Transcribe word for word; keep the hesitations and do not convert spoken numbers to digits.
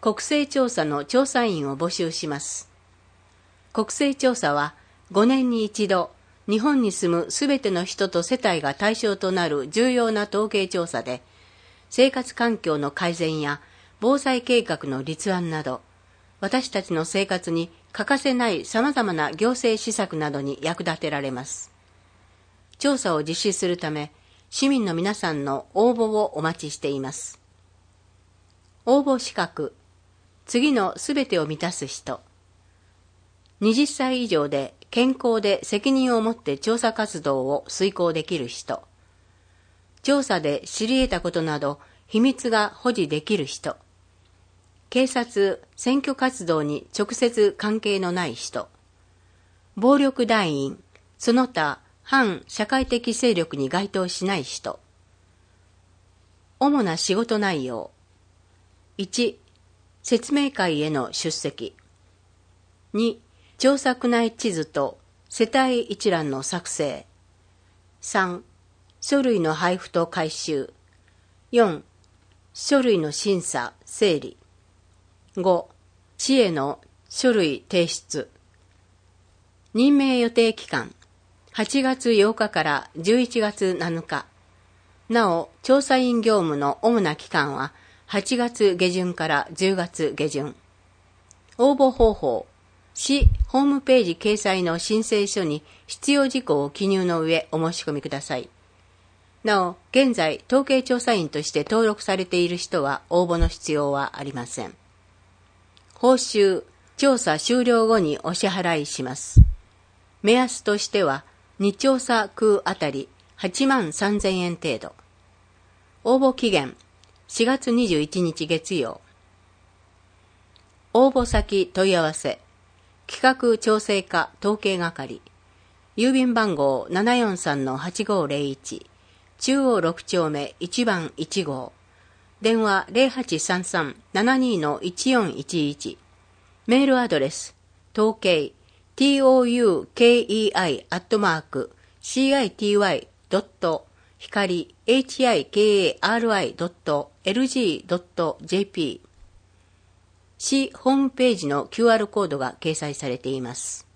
国勢調査の調査員を募集します。国勢調査はごねんに一度、日本に住むすべての人と世帯が対象となる重要な統計調査で、生活環境の改善や防災計画の立案など、私たちの生活に欠かせない様々な行政施策などに役立てられます。調査を実施するため、市民の皆さんの応募をお待ちしています。応募資格、次のすべてを満たす人。はたち以上で健康で責任を持って調査活動を遂行できる人。調査で知り得たことなど秘密が保持できる人。警察、選挙活動に直接関係のない人。暴力団員、その他反社会的勢力に該当しない人。主な仕事内容。いち、説明会への出席。に、調査区内地図と世帯一覧の作成。さん、書類の配布と回収。よん、書類の審査、整理。ご、市への書類提出。任命予定期間、はちがつようかからじゅういちがつなのか。なお、調査員業務の主な期間ははちがつげじゅんからじゅうがつげじゅん。応募方法。市ホームページ掲載の申請書に必要事項を記入の上お申し込みください。なお、現在統計調査員として登録されている人は応募の必要はありません。報酬、調査終了後にお支払いします。目安としてはに調査区あたりはちまんさんぜんえん程度。応募期限しがつにじゅういちにち月曜。応募先問い合わせ。企画調整課統計係。郵便番号 ななよんさんのはちごーぜろいち。中央ろくちょうめいちばんいち号。電話 ゼロはちさんさん ななにのいちよんいちいち。メールアドレス、統計、トゥケイアットマーク、シーアイティーワイドットひかり、エイチアイケーエーアールアイドットエルジードットジェーピー。市ホームページの キューアール コードが掲載されています。